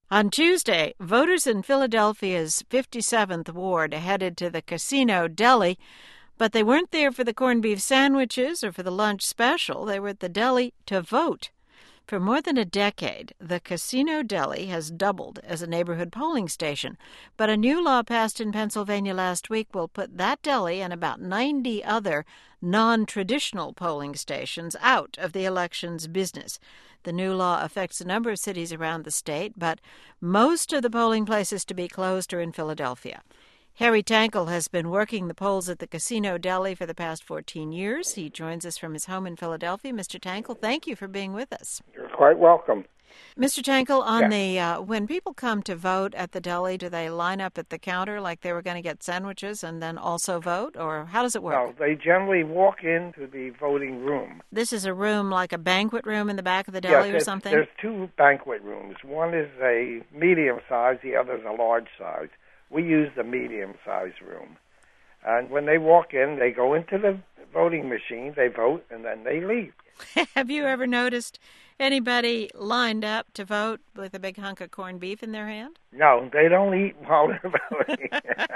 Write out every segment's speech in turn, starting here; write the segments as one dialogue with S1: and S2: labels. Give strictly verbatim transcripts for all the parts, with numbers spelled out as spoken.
S1: On Tuesday, voters in Philadelphia's fifty-seventh Ward headed to the Casino Deli, but they weren't there for the corned beef sandwiches or for the lunch special. They were at the deli to vote. For more than a decade, the Casino Deli has doubled as a neighborhood polling station, but a new law passed in Pennsylvania last week will put that deli and about ninety other non-traditional polling stations out of the elections business. The new law affects a number of cities around the state, but most of the polling places to be closed are in Philadelphia. Harry Tankel has been working the polls at the Casino Deli for the past fourteen years. He joins us from his home in Philadelphia. Mister Tankel, thank you for being with us.
S2: You're quite welcome.
S1: Mister Tankel, on
S2: yeah.
S1: the uh, when people come to vote at the deli, do they line up at the counter like they were going to get sandwiches and then also vote, or how does it work?
S2: No, they generally walk into the voting room.
S1: This is a room like a banquet room in the back of the deli
S2: yes,
S1: or something?
S2: There's two banquet rooms. One is a medium size, the other is a large size. We use the medium-sized room. And when they walk in, they go into the voting machine, they vote, and then they leave.
S1: Have you ever noticed anybody lined up to vote with a big hunk of corned beef in their hand?
S2: No, they don't eat while they're voting.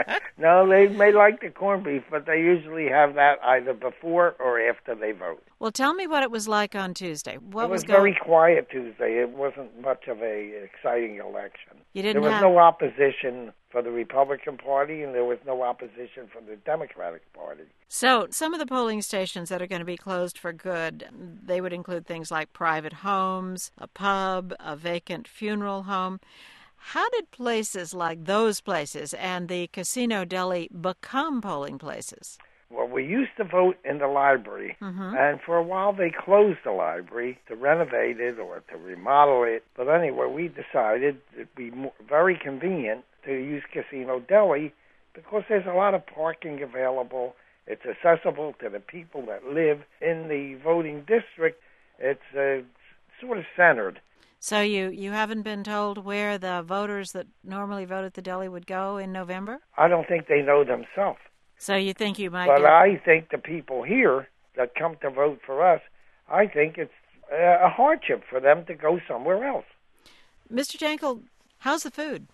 S2: No, they may like the corned beef, but they usually have that either before or after they vote.
S1: Well, tell me what it was like on Tuesday. What
S2: it was,
S1: was
S2: very
S1: going...
S2: quiet Tuesday. It wasn't much of a exciting election.
S1: You didn't
S2: there was
S1: have...
S2: no opposition for the Republican Party, and there was no opposition for the Democratic Party.
S1: So some of the polling stations that are going to be closed for good, they would include things like private homes, a pub, a vacant funeral home. How did places like those places and the Casino Deli become polling places?
S2: Well, we used to vote in the library,
S1: mm-hmm.
S2: and for a while they closed the library to renovate it or to remodel it. But anyway, we decided it'd be more, very convenient to use Casino Deli because there's a lot of parking available. It's accessible to the people that live in the voting district. It's uh, sort of centered.
S1: So you, you haven't been told where the voters that normally vote at the deli would go in November?
S2: I don't think they know themselves.
S1: So you think you might
S2: But
S1: get...
S2: I think the people here that come to vote for us, I think it's a hardship for them to go somewhere else.
S1: Mister Tankel, how's the food?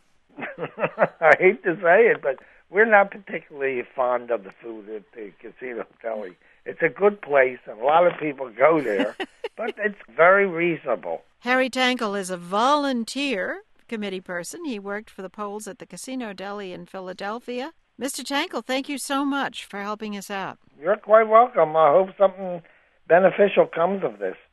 S2: I hate to say it, but we're not particularly fond of the food at the Casino Deli. It's a good place, and a lot of people go there, but it's very reasonable.
S1: Harry Tankel is a volunteer committee person. He worked for the polls at the Casino Deli in Philadelphia. Mister Tankel, thank you so much for helping us out.
S2: You're quite welcome. I hope something beneficial comes of this.